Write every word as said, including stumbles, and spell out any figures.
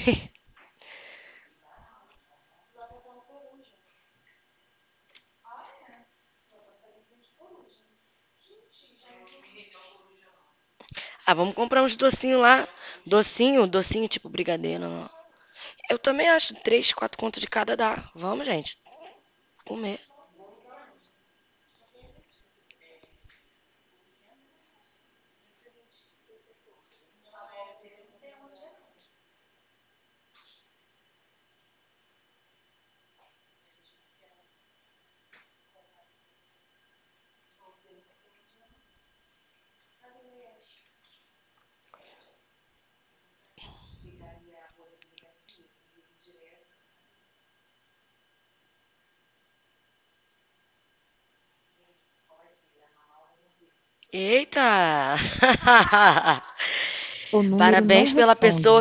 Ah, vamos comprar uns docinhos lá. Docinho, docinho tipo brigadeiro. Não. Eu também acho, três, quatro contos de cada dá. Vamos, gente, comer. Eita! O número não Parabéns pela pessoa responde.